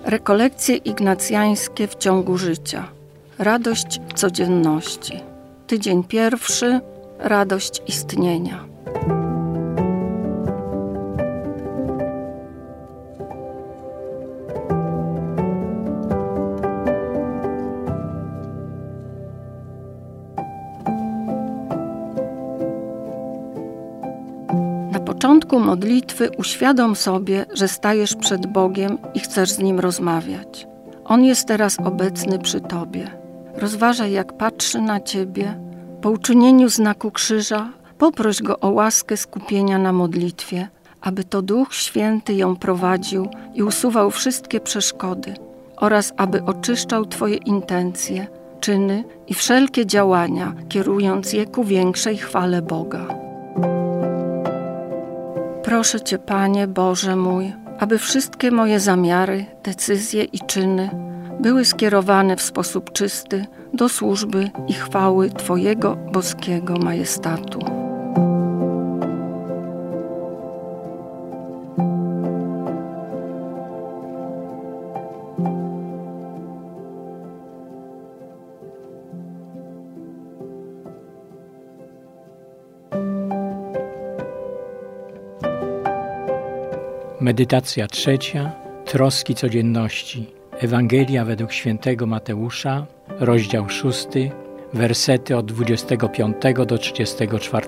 Rekolekcje ignacjańskie w ciągu życia. Radość codzienności. Tydzień pierwszy. Radość istnienia. Na początku modlitwy uświadom sobie, że stajesz przed Bogiem i chcesz z Nim rozmawiać. On jest teraz obecny przy Tobie. Rozważaj, jak patrzy na Ciebie. Po uczynieniu znaku krzyża poproś Go o łaskę skupienia na modlitwie, aby to Duch Święty ją prowadził i usuwał wszystkie przeszkody oraz aby oczyszczał Twoje intencje, czyny i wszelkie działania, kierując je ku większej chwale Boga. Proszę Cię, Panie Boże mój, aby wszystkie moje zamiary, decyzje i czyny były skierowane w sposób czysty do służby i chwały Twojego boskiego majestatu. Medytacja trzecia. Troski codzienności. Ewangelia według świętego Mateusza, rozdział 6, wersety od 25 do 34.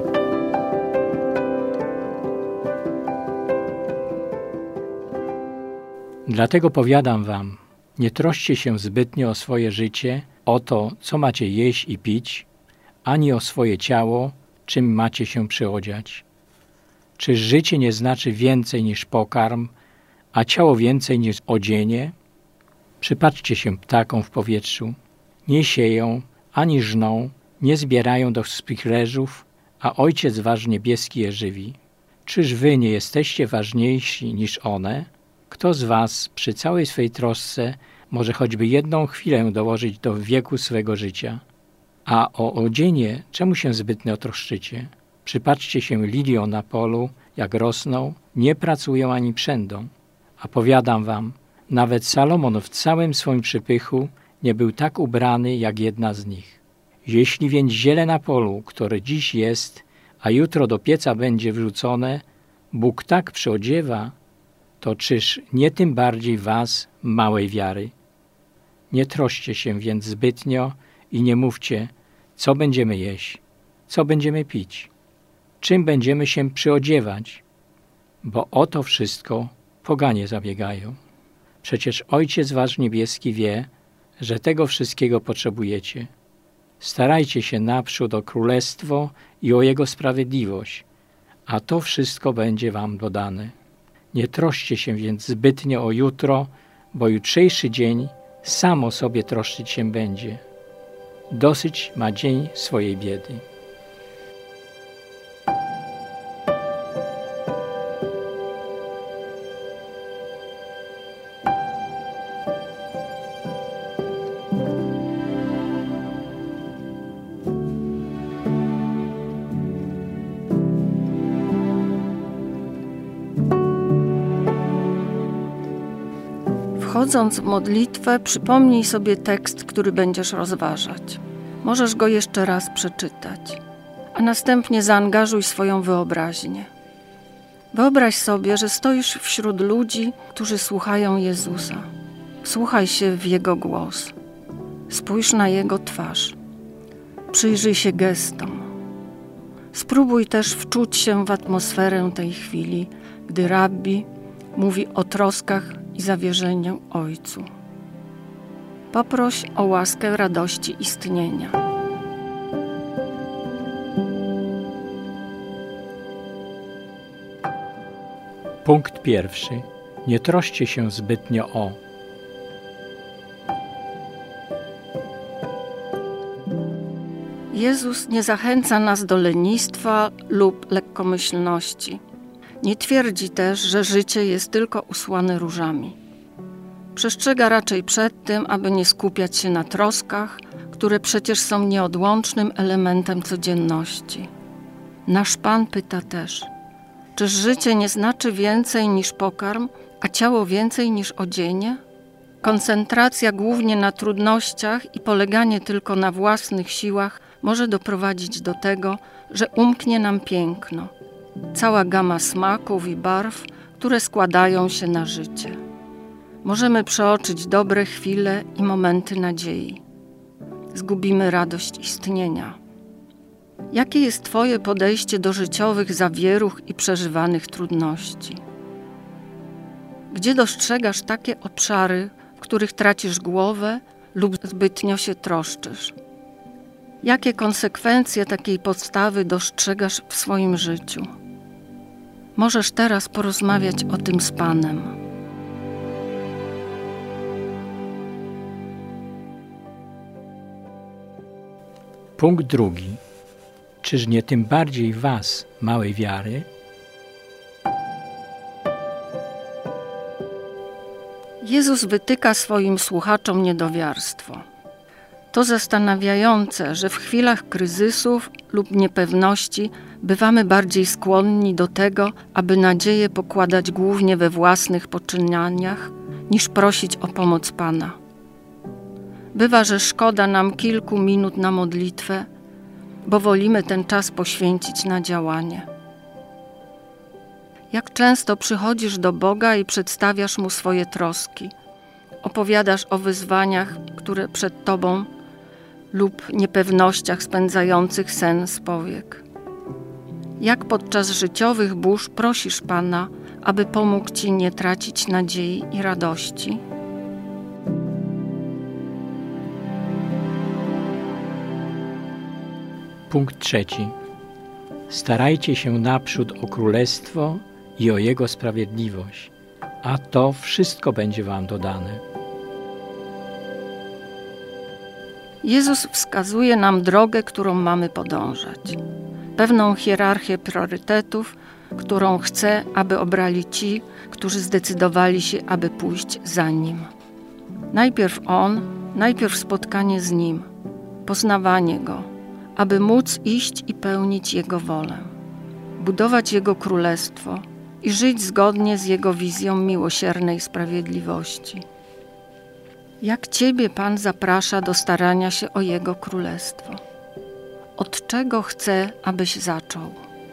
Dlatego powiadam wam, nie troszcie się zbytnio o swoje życie, o to, co macie jeść i pić, ani o swoje ciało, czym macie się przyodziać. Czyż życie nie znaczy więcej niż pokarm, a ciało więcej niż odzienie? Przypatrzcie się ptakom w powietrzu. Nie sieją, ani żną, nie zbierają do spichlerzów, a Ojciec Wasz niebieski je żywi. Czyż wy nie jesteście ważniejsi niż one? Kto z was przy całej swej trosce może choćby jedną chwilę dołożyć do wieku swego życia? A o odzienie czemu się zbytnio troszczycie? Przypatrzcie się liliom na polu, jak rosną, nie pracują ani przędą. A powiadam wam, nawet Salomon w całym swoim przypychu nie był tak ubrany jak jedna z nich. Jeśli więc ziele na polu, które dziś jest, a jutro do pieca będzie wrzucone, Bóg tak przyodziewa, to czyż nie tym bardziej was, małej wiary? Nie troszcie się więc zbytnio i nie mówcie, co będziemy jeść, co będziemy pić, czym będziemy się przyodziewać, bo o to wszystko poganie zabiegają. Przecież Ojciec Wasz niebieski wie, że tego wszystkiego potrzebujecie. Starajcie się naprzód o królestwo i o Jego sprawiedliwość, a to wszystko będzie wam dodane. Nie troszcie się więc zbytnio o jutro, bo jutrzejszy dzień sam o sobie troszczyć się będzie. Dosyć ma dzień swojej biedy. Wchodząc w modlitwę, przypomnij sobie tekst, który będziesz rozważać. Możesz go jeszcze raz przeczytać, a następnie zaangażuj swoją wyobraźnię. Wyobraź sobie, że stoisz wśród ludzi, którzy słuchają Jezusa. Wsłuchaj się w Jego głos. Spójrz na Jego twarz. Przyjrzyj się gestom. Spróbuj też wczuć się w atmosferę tej chwili, gdy rabbi mówi o troskach i zawierzeniu Ojcu. Poproś o łaskę radości istnienia. Punkt pierwszy. Nie troszcie się zbytnio o. Jezus nie zachęca nas do lenistwa lub lekkomyślności. Nie twierdzi też, że życie jest tylko usłane różami. Przestrzega raczej przed tym, aby nie skupiać się na troskach, które przecież są nieodłącznym elementem codzienności. Nasz Pan pyta też, czyż życie nie znaczy więcej niż pokarm, a ciało więcej niż odzienie? Koncentracja głównie na trudnościach i poleganie tylko na własnych siłach może doprowadzić do tego, że umknie nam piękno, cała gama smaków i barw, które składają się na życie. Możemy przeoczyć dobre chwile i momenty nadziei. Zgubimy radość istnienia. Jakie jest Twoje podejście do życiowych zawieruch i przeżywanych trudności? Gdzie dostrzegasz takie obszary, w których tracisz głowę lub zbytnio się troszczysz? Jakie konsekwencje takiej postawy dostrzegasz w swoim życiu? Możesz teraz porozmawiać o tym z Panem. Punkt drugi. Czyż nie tym bardziej was, małej wiary? Jezus wytyka swoim słuchaczom niedowiarstwo. To zastanawiające, że w chwilach kryzysów lub niepewności bywamy bardziej skłonni do tego, aby nadzieję pokładać głównie we własnych poczynaniach, niż prosić o pomoc Pana. Bywa, że szkoda nam kilku minut na modlitwę, bo wolimy ten czas poświęcić na działanie. Jak często przychodzisz do Boga i przedstawiasz Mu swoje troski, opowiadasz o wyzwaniach, które przed Tobą lub niepewnościach spędzających sen z powiek. Jak podczas życiowych burz prosisz Pana, aby pomógł Ci nie tracić nadziei i radości? Punkt trzeci. Starajcie się naprzód o Królestwo i o Jego sprawiedliwość, a to wszystko będzie wam dodane. Jezus wskazuje nam drogę, którą mamy podążać. Pewną hierarchię priorytetów, którą chce, aby obrali ci, którzy zdecydowali się, aby pójść za Nim. Najpierw On, najpierw spotkanie z Nim, poznawanie Go, aby móc iść i pełnić Jego wolę, budować Jego królestwo i żyć zgodnie z Jego wizją miłosiernej sprawiedliwości. Jak Ciebie Pan zaprasza do starania się o Jego królestwo? Od czego chce, abyś zaczął?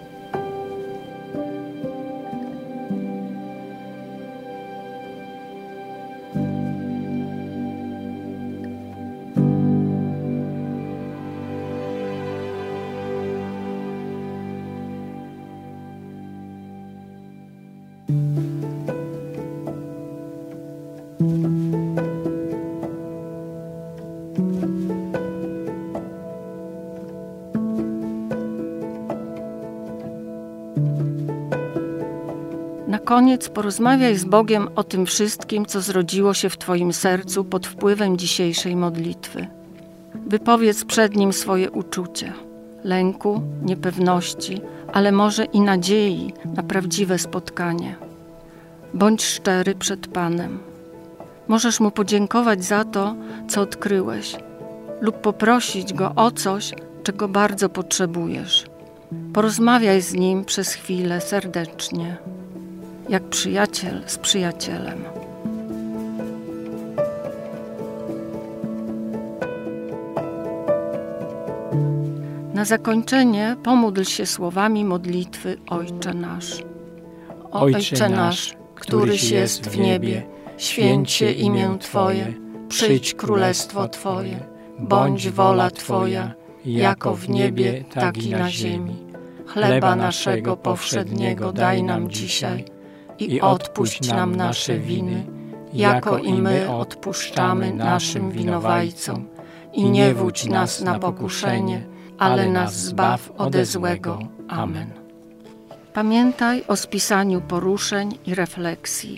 Na koniec porozmawiaj z Bogiem o tym wszystkim, co zrodziło się w Twoim sercu pod wpływem dzisiejszej modlitwy. Wypowiedz przed Nim swoje uczucia, lęku, niepewności, ale może i nadziei na prawdziwe spotkanie. Bądź szczery przed Panem. Możesz Mu podziękować za to, co odkryłeś, lub poprosić Go o coś, czego bardzo potrzebujesz. Porozmawiaj z Nim przez chwilę serdecznie, jak przyjaciel z przyjacielem. Na zakończenie pomódl się słowami modlitwy Ojcze nasz. Ojcze nasz, któryś jest w niebie, święć się imię Twoje, przyjdź królestwo Twoje, bądź wola Twoja, jako w niebie, tak i na ziemi. Chleba naszego powszedniego daj nam dzisiaj i odpuść nam nasze winy, jako i my odpuszczamy naszym winowajcom. I nie wódź nas na pokuszenie, ale nas zbaw ode złego. Amen. Pamiętaj o spisaniu poruszeń i refleksji.